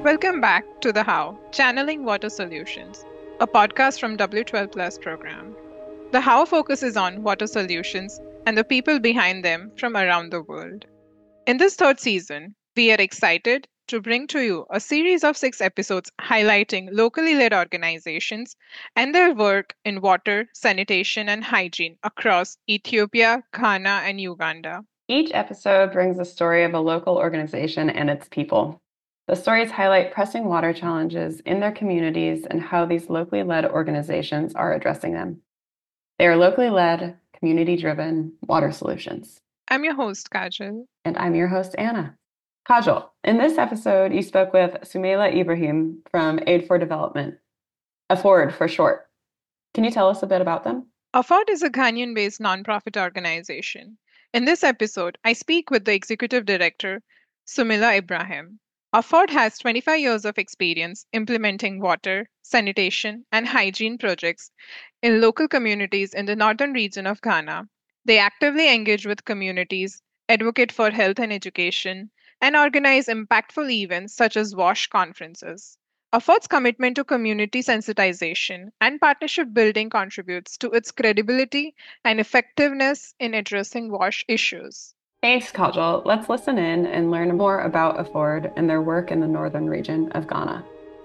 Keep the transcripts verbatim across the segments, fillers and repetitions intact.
Welcome back to The How, Channeling Water Solutions, a podcast from W twelve Plus program. The How focuses on water solutions and the people behind them from around the world. In this third season, we are excited to bring to you a series of six episodes highlighting locally led organizations and their work in water, sanitation, and hygiene across Ethiopia, Ghana, and Uganda. Each episode brings a story of a local organization and its people. The stories highlight pressing water challenges in their communities and how these locally led organizations are addressing them. They are locally led, community-driven water solutions. I'm your host, Kajal. And I'm your host, Anna. Kajal, in this episode, you spoke with Sumaila Ibrahim from Aid for Development, AFORD for short. Can you tell us a bit about them? AFORD is a Ghanaian-based nonprofit organization. In this episode, I speak with the executive director, Sumaila Ibrahim. AFORD has twenty-five years of experience implementing water, sanitation, and hygiene projects in local communities in the northern region of Ghana. They actively engage with communities, advocate for health and education, and organize impactful events such as WASH conferences. AFORD's commitment to community sensitization and partnership building contributes to its credibility and effectiveness in addressing WASH issues. Thanks, Kajal. Let's listen in and learn more about AFORD and their work in the northern region of Ghana.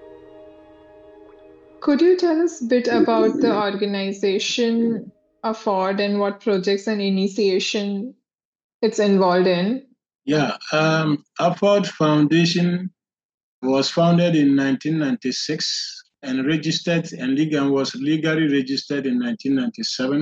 Could you tell us a bit about the organization AFORD and what projects and initiation it's involved in? Yeah, um, AFORD Foundation was founded in nineteen ninety-six and registered and legal was legally registered in nineteen ninety-seven.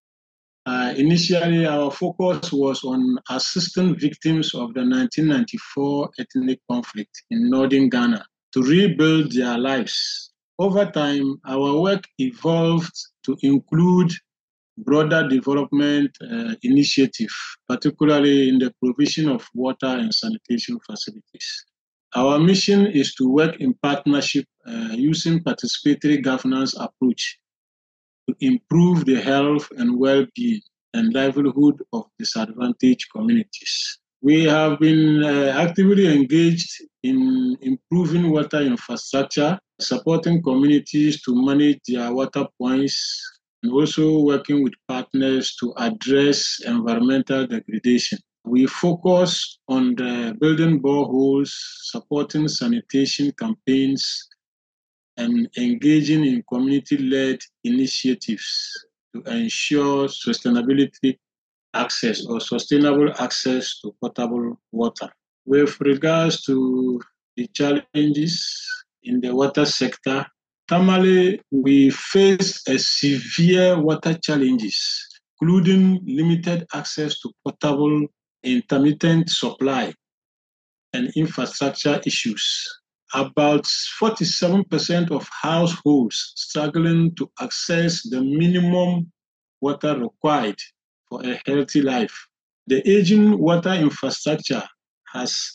Uh, initially, our focus was on assisting victims of the nineteen ninety-four ethnic conflict in northern Ghana to rebuild their lives. Over time, our work evolved to include broader development uh, initiative, particularly in the provision of water and sanitation facilities. Our mission is to work in partnership uh, using participatory governance approach to improve the health and well-being and livelihood of disadvantaged communities. We have been uh, actively engaged in improving water infrastructure, supporting communities to manage their water points, and also working with partners to address environmental degradation. We focus on the building boreholes, supporting sanitation campaigns, and engaging in community-led initiatives to ensure sustainability access or sustainable access to potable water. With regards to the challenges in the water sector, Tamale, we face a severe water challenges, including limited access to potable, intermittent supply, and infrastructure issues. About forty-seven percent of households struggling to access the minimum water required for a healthy life. The aging water infrastructure has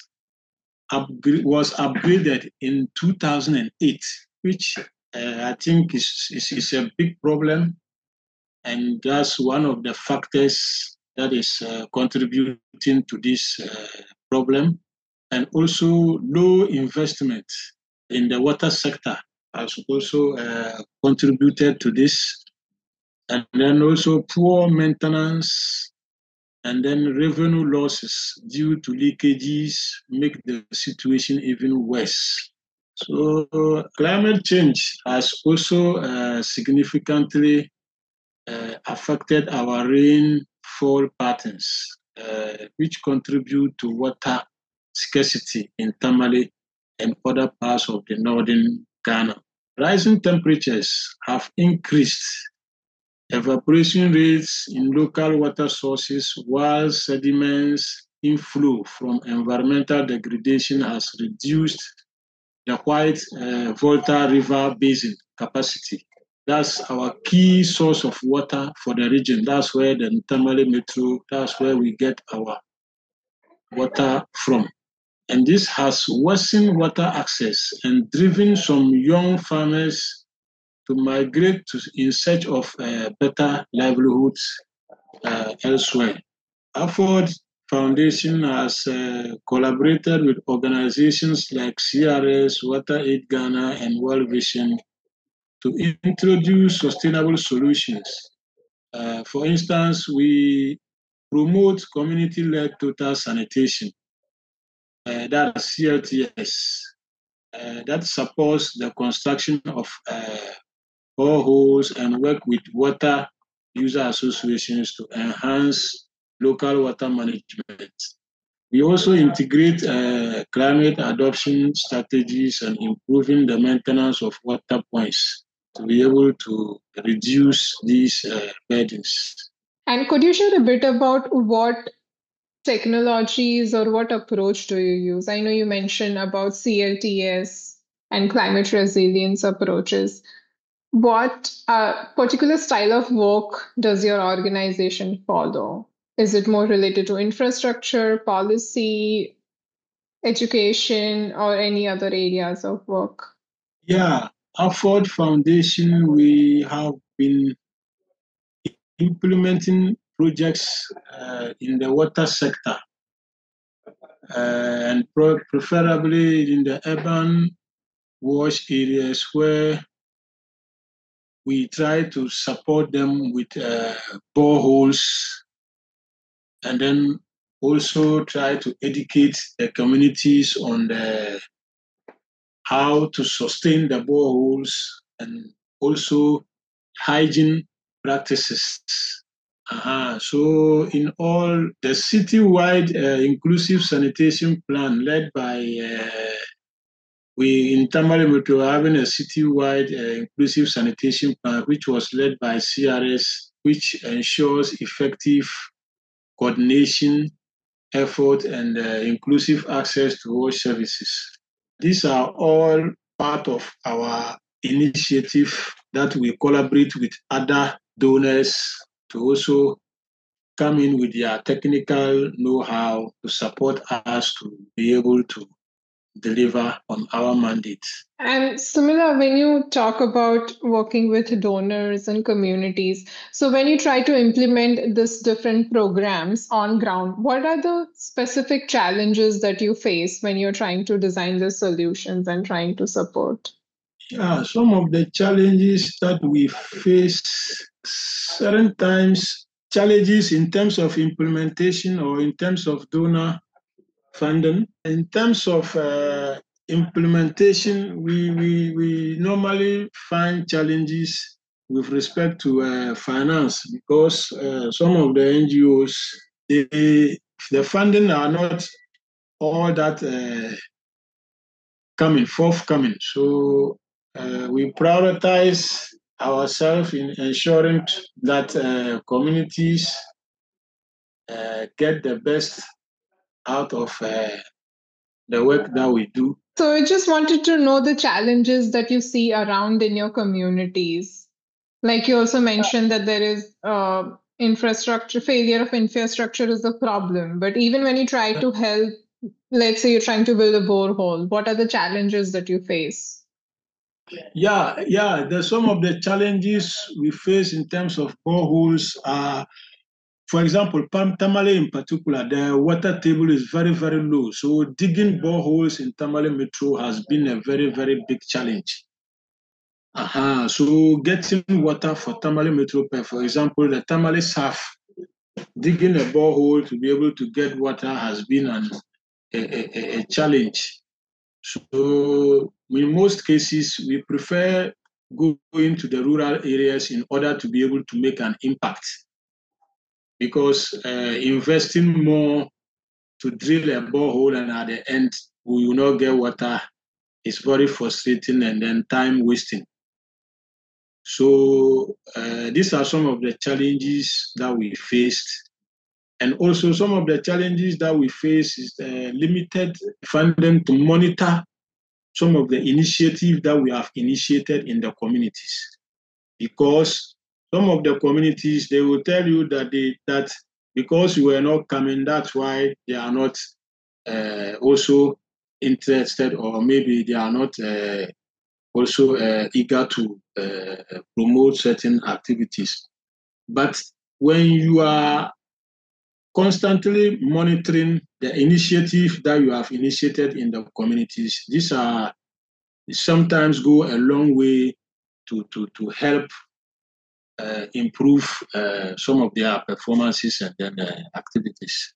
upgra- was upgraded in two thousand eight, which uh, I think is, is, is a big problem. And that's one of the factors that is uh, contributing to this uh, problem. And also low investment in the water sector has also uh, contributed to this. And then also poor maintenance and then revenue losses due to leakages make the situation even worse. So climate change has also uh, significantly uh, affected our rainfall patterns, uh, which contribute to water scarcity in Tamale and other parts of the northern Ghana. Rising temperatures have increased evaporation rates in local water sources, while sediments inflow from environmental degradation has reduced the White uh, Volta River Basin capacity. That's our key source of water for the region. That's where the Tamale Metro, that's where we get our water from. And this has worsened water access and driven some young farmers to migrate to, in search of uh, better livelihoods uh, elsewhere. AFORD Foundation has uh, collaborated with organizations like C R S, WaterAid Ghana, and World Vision to introduce sustainable solutions. Uh, for instance, we promote community-led total sanitation, uh, that's C L T S, uh, that supports the construction of uh, boreholes and work with water user associations to enhance local water management. We also integrate uh, climate adoption strategies and improving the maintenance of water points to be able to reduce these uh, burdens. And could you share a bit about what technologies or what approach do you use? I know you mentioned about C L T S and climate resilience approaches. What uh, particular style of work does your organization follow? Is it more related to infrastructure, policy, education, or any other areas of work? Yeah, Afford Foundation, we have been implementing projects uh, in the water sector uh, and pro- preferably in the urban wash areas where we try to support them with uh, boreholes and then also try to educate the communities on the how to sustain the boreholes and also hygiene practices. Uh-huh. So, in all, the citywide uh, inclusive sanitation plan led by uh, we in Tamale Metro are having a citywide uh, inclusive sanitation plan, which was led by C R S, which ensures effective coordination, effort, and uh, inclusive access to all services. These are all part of our initiative that we collaborate with other donors to also come in with their technical know-how to support us to be able to deliver on our mandate. And Sumila, when you talk about working with donors and communities, so when you try to implement this different programs on ground, what are the specific challenges that you face when you're trying to design the solutions and trying to support? Yeah, some of the challenges that we face, certain times, challenges in terms of implementation or in terms of donor funding. In terms of uh, implementation, we, we, we normally find challenges with respect to uh, finance because uh, some of the N G Os, they, the funding are not all that uh, coming, forthcoming. So uh, we prioritize ourselves in ensuring that uh, communities uh, get the best out of uh, the work that we do. So I just wanted to know the challenges that you see around in your communities. Like you also mentioned that there is uh, infrastructure, failure of infrastructure is a problem. But even when you try to help, let's say you're trying to build a borehole, what are the challenges that you face? Yeah, yeah. There's some of the challenges we face in terms of boreholes are, for example, Tamale in particular, the water table is very, very low. So digging boreholes in Tamale Metro has been a very, very big challenge. Uh-huh. So getting water for Tamale Metro, for example, the Tamale South, digging a borehole to be able to get water has been an, a, a, a challenge. So in most cases, we prefer going to the rural areas in order to be able to make an impact. Because uh, investing more to drill a borehole and at the end we will not get water is very frustrating and then time wasting. So uh, these are some of the challenges that we faced. And also some of the challenges that we face is uh, limited funding to monitor some of the initiatives that we have initiated in the communities. Because some of the communities, they will tell you that they, that because you were not coming, that's why they are not uh, also interested, or maybe they are not uh, also uh, eager to uh, promote certain activities. But when you are constantly monitoring the initiative that you have initiated in the communities. These are sometimes go a long way to, to, to help uh, improve uh, some of their performances and then uh, activities.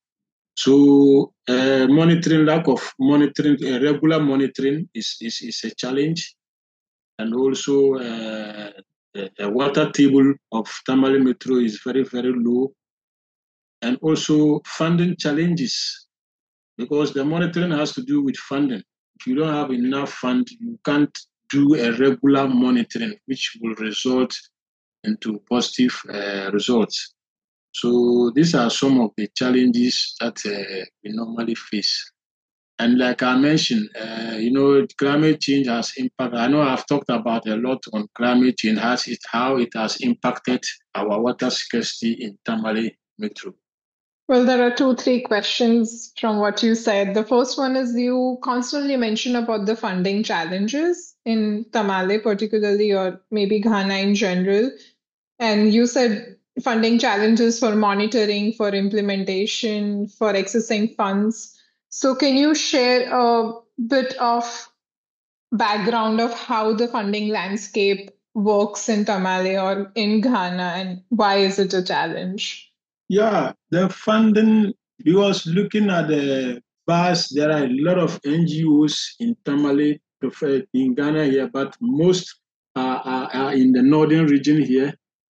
So uh, monitoring, lack of monitoring, uh, regular monitoring is, is, is a challenge. And also uh, the, the water table of Tamale Metro is very, very low. And also funding challenges, because the monitoring has to do with funding. If you don't have enough fund, you can't do a regular monitoring, which will result into positive uh, results. So these are some of the challenges that uh, we normally face. And like I mentioned, uh, you know, climate change has impact. I know I've talked about a lot on climate change, has it, how it has impacted our water scarcity in Tamale Metro. Well, there are two, three questions from what you said. The first one is you constantly mention about the funding challenges in Tamale particularly, or maybe Ghana in general. And you said funding challenges for monitoring, for implementation, for accessing funds. So can you share a bit of background of how the funding landscape works in Tamale or in Ghana, and why is it a challenge? Yeah, the funding, because looking at the past, there are a lot of N G Os in Tamale, in Ghana here, but most are, are, are in the northern region here.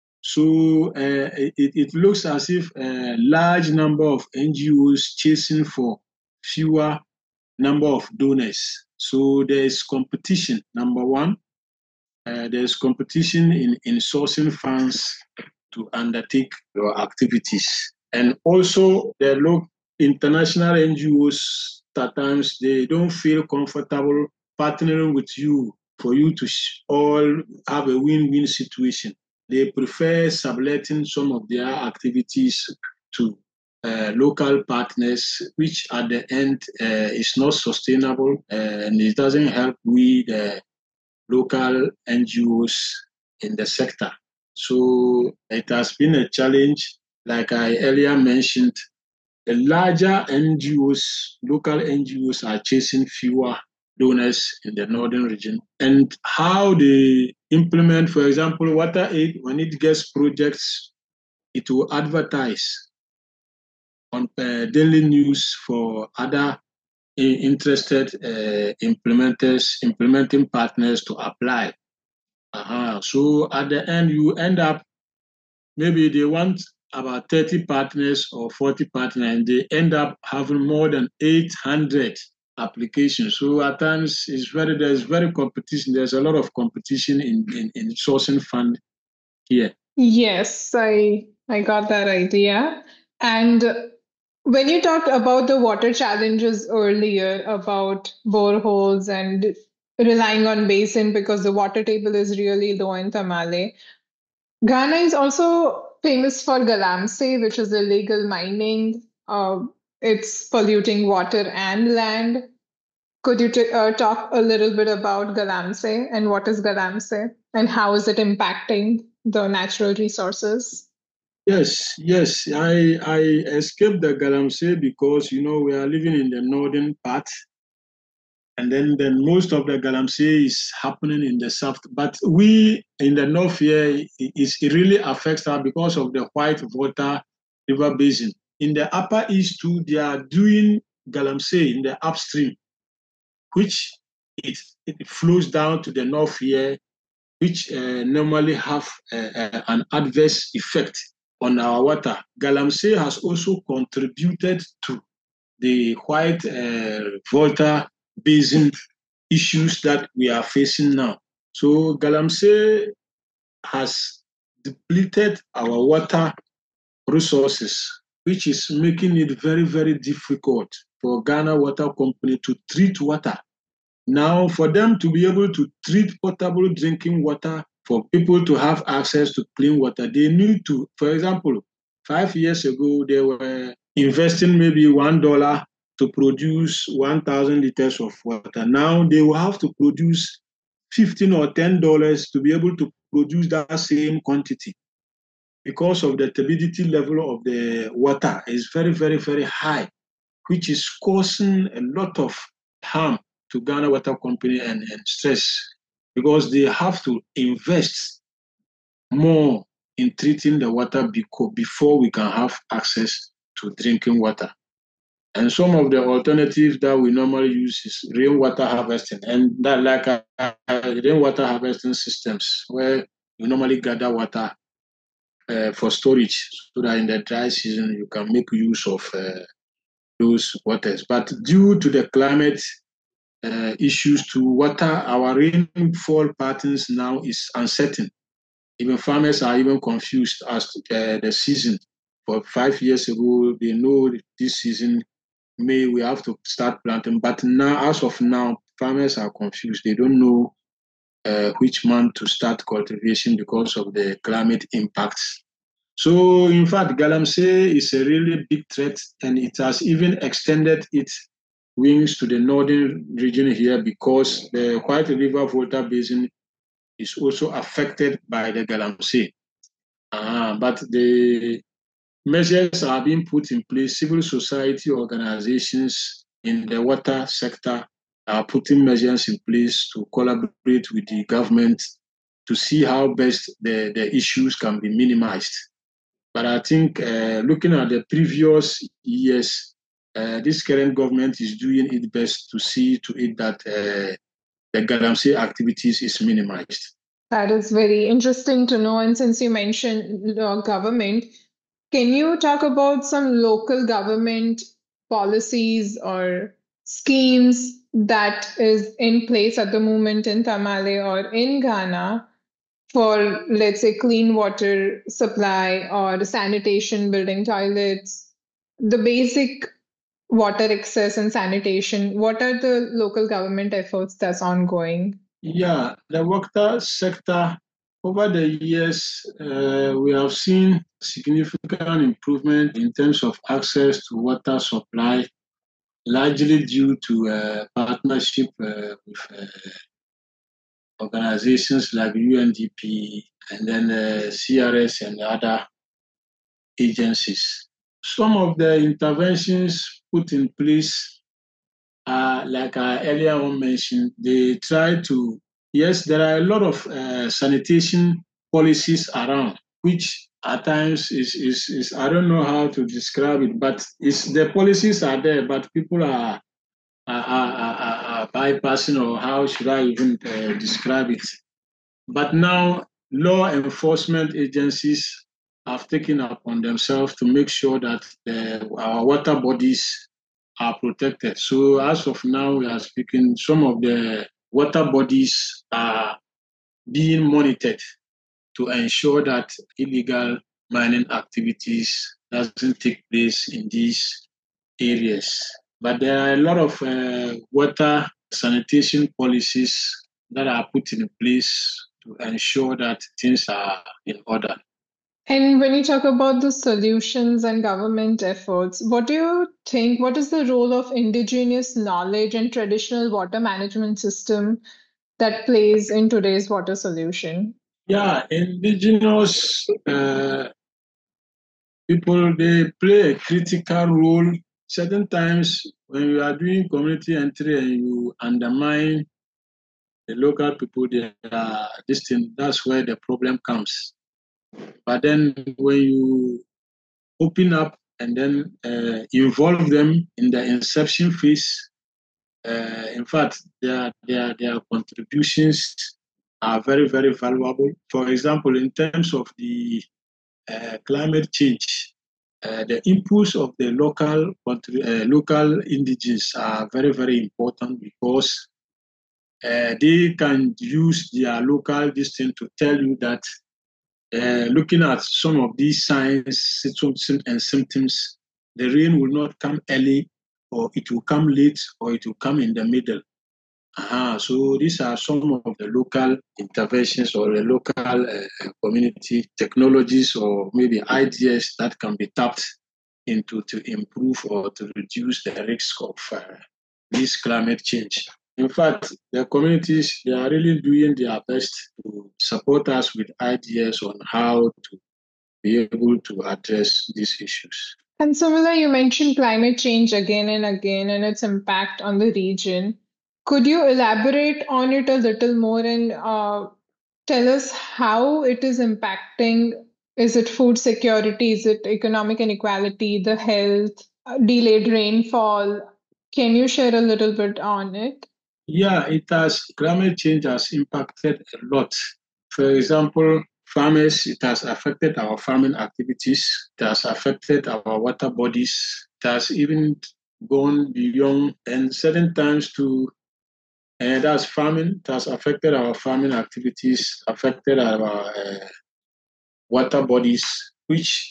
So uh, it, it looks as if a large number of N G Os chasing for fewer number of donors. So there is competition, number one. Uh, there's competition in, in sourcing funds to undertake your activities. And also the local international N G Os, at times they don't feel comfortable partnering with you for you to all have a win-win situation. They prefer subletting some of their activities to uh, local partners, which at the end uh, is not sustainable uh, and it doesn't help we, the local N G Os in the sector. So it has been a challenge. Like I earlier mentioned, the larger N G Os, local N G Os are chasing fewer donors in the northern region. And how they implement, for example, Water Aid, when it gets projects, it will advertise on uh, daily news for other interested uh, implementers, implementing partners to apply. Uh-huh. So at the end, you end up, maybe they want about thirty partners or forty partners, and they end up having more than eight hundred applications. So at times, it's very there's very competition. There's a lot of competition in, in, in sourcing fund here. Yes, I I got that idea. And when you talked about the water challenges earlier, about boreholes and relying on basin because the water table is really low in Tamale, Ghana is also famous for galamsey, which is illegal mining. Uh, it's polluting water and land. Could you t- uh, talk a little bit about galamsey and what is galamsey and how is it impacting the natural resources? Yes, yes. I I escaped the galamsey because you know we are living in the northern part, and then then most of the galamsey is happening in the south. But we in the north here, it, it really affects us because of the White Volta River Basin. In the upper east too, they are doing galamsey in the upstream, which it, it flows down to the north here, which uh, normally have uh, uh, an adverse effect on our water. Galamsey has also contributed to the White uh, Volta Basin issues that we are facing now. So galamsey has depleted our water resources, which is making it very, very difficult for Ghana Water Company to treat water. Now, for them to be able to treat potable drinking water, for people to have access to clean water, they need to, for example, five years ago, they were investing maybe one dollar to produce one thousand liters of water. Now they will have to produce fifteen or ten dollars to be able to produce that same quantity. because of the turbidity level of the water is very, very, very high, which is causing a lot of harm to Ghana Water Company and, and stress, because they have to invest more in treating the water before we can have access to drinking water. And some of the alternatives that we normally use is rainwater harvesting, and that like uh, rainwater harvesting systems where you normally gather water uh, for storage, so that in the dry season you can make use of uh, those waters. But due to the climate uh, issues to water, our rainfall patterns now is uncertain. Even farmers are even confused as to uh, the season. For five years ago, they know this season May we have to start planting, but now, as of now, farmers are confused. They don't know uh, which month to start cultivation because of the climate impacts. So, in fact, Galamsey is a really big threat, and it has even extended its wings to the northern region here, because the White River Volta Basin is also affected by the Galamsey. Uh, but the measures are being put in place. Civil society organizations in the water sector are putting measures in place to collaborate with the government to see how best the, the issues can be minimized. But I think uh, looking at the previous years, uh, this current government is doing its best to see to it that uh, the Galamsey activities is minimized. That is very interesting to know. And since you mentioned uh, government, can you talk about some local government policies or schemes that is in place at the moment in Tamale or in Ghana for, let's say, clean water supply or sanitation, building toilets, the basic water access and sanitation? What are the local government efforts that's ongoing? Yeah, the water sector, over the years, uh, we have seen significant improvement in terms of access to water supply, largely due to uh, partnership uh, with uh, organizations like U N D P and then uh, C R S and other agencies. Some of the interventions put in place, uh, like I earlier on mentioned, they try to, yes, there are a lot of uh, sanitation policies around, which at times is, is, is, I don't know how to describe it, but it's, the policies are there, but people are, are, are, are, are bypassing, or how should I even uh, describe it? But now law enforcement agencies have taken upon themselves to make sure that the, our water bodies are protected. So as of now, we are speaking, some of the water bodies are being monitored to ensure that illegal mining activities doesn't take place in these areas. But there are a lot of uh, water sanitation policies that are put in place to ensure that things are in order. And when you talk about the solutions and government efforts, what do you think? What is the role of indigenous knowledge and traditional water management system that plays in today's water solution? Yeah, indigenous uh, people, they play a critical role. Certain times when you are doing community entry and you undermine the local people, they are distant. That's where the problem comes. But then when you open up and then uh, involve them in the inception phase, uh, in fact, their, their, their contributions are very, very valuable. For example, in terms of the uh, climate change, uh, the inputs of the local uh, local indigenes are very, very important, because uh, they can use their local distance to tell you that uh, looking at some of these signs, symptoms, and symptoms, the rain will not come early, or it will come late, or it will come in the middle. Uh-huh. So these are some of the local interventions or the local uh, community technologies, or maybe ideas that can be tapped into to improve or to reduce the risk of uh, this climate change. In fact, the communities, they are really doing their best to support us with ideas on how to be able to address these issues. And Sumila, you mentioned climate change again and again and its impact on the region. Could you elaborate on it a little more and uh, tell us how it is impacting? Is it food security? Is it economic inequality, the health, uh, delayed rainfall? Can you share a little bit on it? Yeah, it has, climate change has impacted a lot. For example, farmers, it has affected our farming activities, it has affected our water bodies, it has even gone beyond and certain times to, and that's farming, it has affected our farming activities, affected our uh, water bodies, which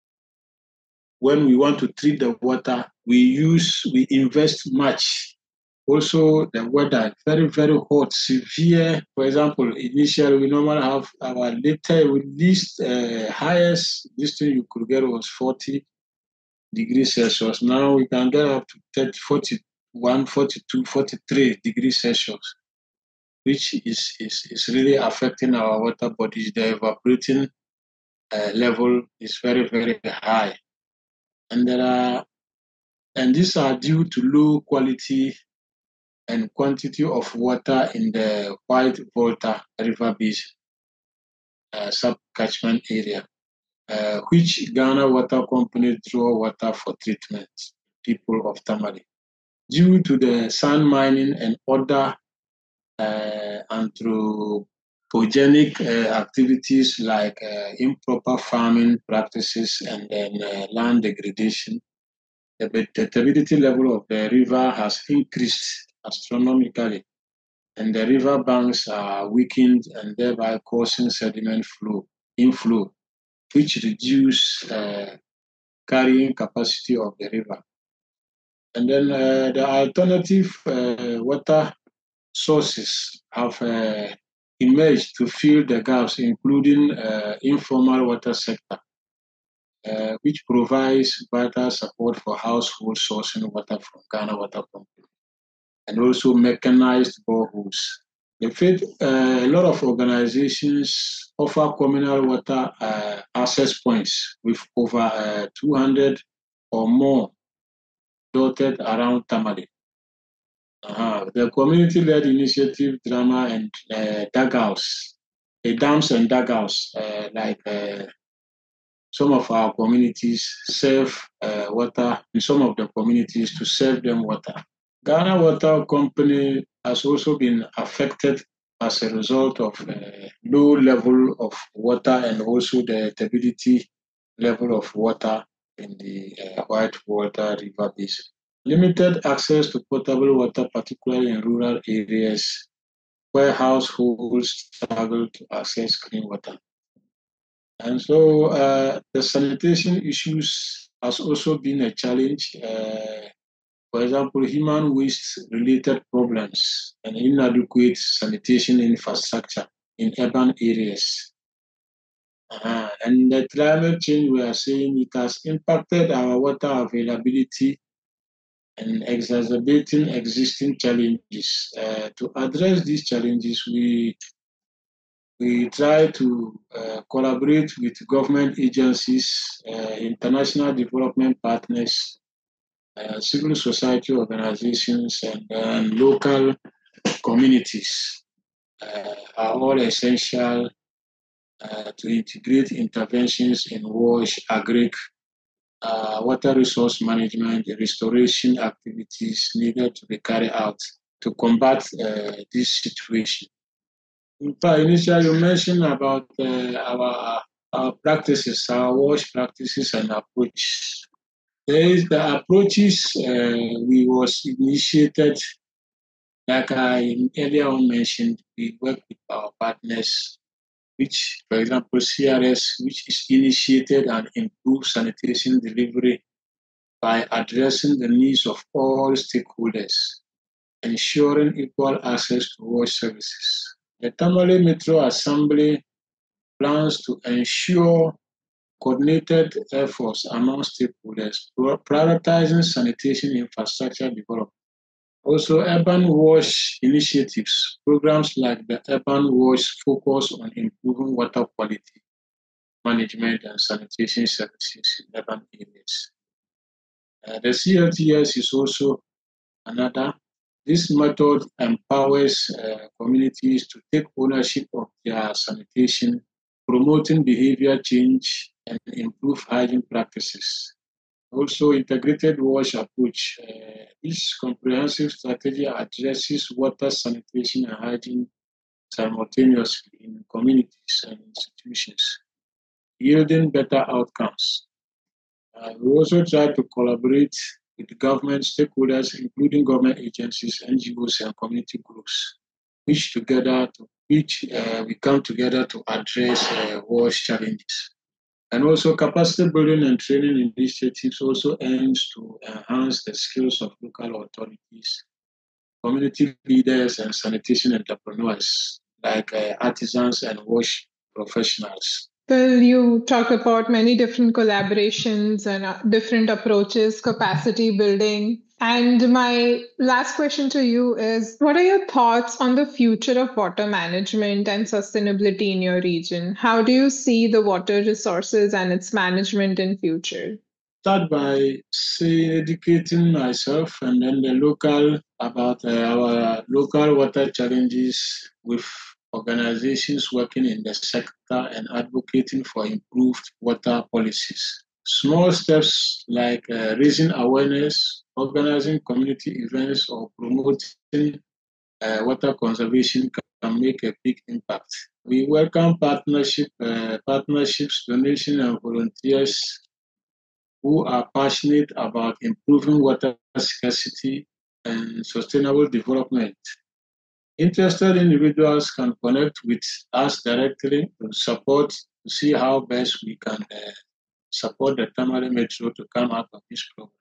when we want to treat the water, we use, we invest much. Also, the weather, very, very hot, severe. For example, initially, we normally have our later, least uh, highest, this thing you could get was forty degrees Celsius. Now we can get up to thirty, forty-one, forty-two, forty-three degrees Celsius, which is, is, is really affecting our water bodies. The evaporating uh, level is very, very high. And there are, and these are due to low quality and quantity of water in the White Volta River Basin uh, sub-catchment area, uh, which Ghana Water Company draw water for treatment, people of Tamale. Due to the sand mining and other uh, anthropogenic uh, activities like uh, improper farming practices and then uh, land degradation, the, the turbidity level of the river has increased astronomically, and the river banks are weakened and thereby causing sediment flow inflow, which reduce uh, carrying capacity of the river. And then uh, the alternative uh, water sources have uh, emerged to fill the gaps, including uh, informal water sector, uh, which provides vital support for households sourcing water from Ghana Water Company, and also mechanized boreholes. In fact, uh, a lot of organizations offer communal water uh, access points with over uh, two hundred or more dotted around Tamale. Uh-huh. The community-led initiative, drama, and uh, dugouts, the dams and dugouts, uh, like uh, some of our communities serve uh, water in some of the communities to serve them water. Ghana Water Company has also been affected as a result of uh, low level of water and also the turbidity level of water in the uh, White Volta River Basin. Limited access to potable water, particularly in rural areas where households struggle to access clean water. And so uh, the sanitation issues has also been a challenge. Uh, for example, human waste-related problems and inadequate sanitation infrastructure in urban areas. Uh, and the climate change, we are saying it has impacted our water availability and exacerbating existing challenges. Uh, to address these challenges, we we try to uh, collaborate with government agencies, uh, international development partners, uh, civil society organizations, and, and local communities uh, are all essential uh, to integrate interventions in WASH, agric, uh, water resource management, restoration activities needed to be carried out to combat uh, this situation. In fact, initially you mentioned about uh, our, our practices, our WASH practices and approach. There is the approaches uh, we was initiated, like I earlier on mentioned, we work with our partners, which, for example, C R S, which is initiated and improved sanitation delivery by addressing the needs of all stakeholders, ensuring equal access to WASH services. The Tamale Metro Assembly plans to ensure coordinated efforts among stakeholders, prioritizing sanitation infrastructure development. Also, urban WASH initiatives, programs like the Urban WASH focus on improving water quality management and sanitation services in urban areas. Uh, the C L T S is also another. This method empowers uh, communities to take ownership of their sanitation, promoting behavior change and improve hygiene practices. Also, integrated wash approach. Uh, this comprehensive strategy addresses water, sanitation, and hygiene simultaneously in communities and institutions, yielding better outcomes. Uh, we also try to collaborate with government stakeholders, including government agencies, N G Os, and community groups, which together to which uh, we come together to address uh, wash challenges. And also, capacity building and training initiatives also aims to enhance the skills of local authorities, community leaders, and sanitation entrepreneurs like uh, artisans and wash professionals. Well, you talk about many different collaborations and uh, different approaches, capacity building. And my last question to you is, what are your thoughts on the future of water management and sustainability in your region? How do you see the water resources and its management in future? Start by say, educating myself and then the local about uh, our local water challenges with organizations working in the sector and advocating for improved water policies. Small steps like uh, raising awareness, organizing community events, or promoting uh, water conservation can make a big impact. We welcome partnership, uh, partnerships, donation, and volunteers who are passionate about improving water scarcity and sustainable development. Interested individuals can connect with us directly to support to see how best we can uh, support the Tamale Metro to come out of this program.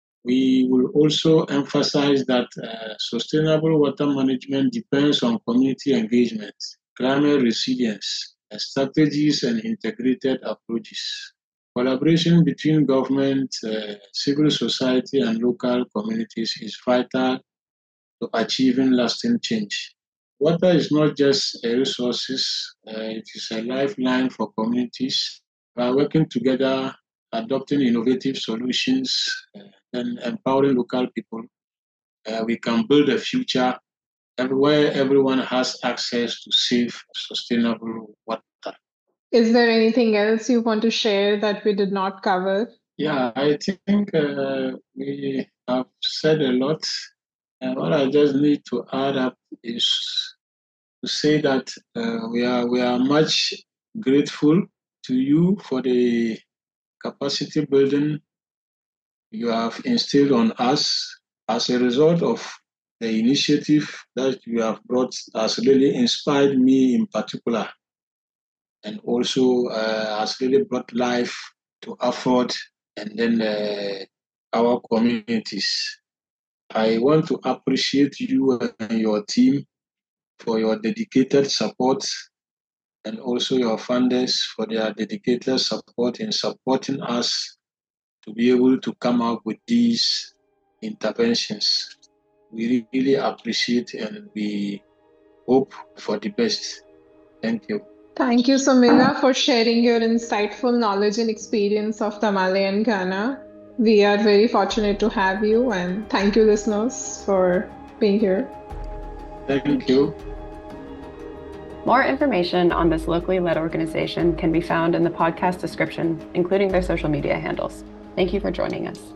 We will also emphasize that uh, sustainable water management depends on community engagement, climate resilience, and strategies and integrated approaches. Collaboration between government, uh, civil society, and local communities is vital to achieving lasting change. Water is not just a resource, uh, it is a lifeline for communities. By working together, adopting innovative solutions, uh, and empowering local people, uh, we can build a future where everyone has access to safe, sustainable water. Is there anything else you want to share that we did not cover? Yeah, I think uh, we have said a lot. And what I just need to add up is to say that uh, we are we are much grateful to you for the capacity building you have instilled on us. As a result of the initiative that you have brought has really inspired me in particular, and also uh, has really brought life to Afford and then uh, our communities. I want to appreciate you and your team for your dedicated support, and also your funders for their dedicated support in supporting us to be able to come up with these interventions. We really appreciate and we hope for the best. Thank you. Thank you, Sumila, for sharing your insightful knowledge and experience of Tamale and Ghana. We are very fortunate to have you, and thank you, listeners, for being here. Thank you. More information on this locally led organization can be found in the podcast description, including their social media handles. Thank you for joining us.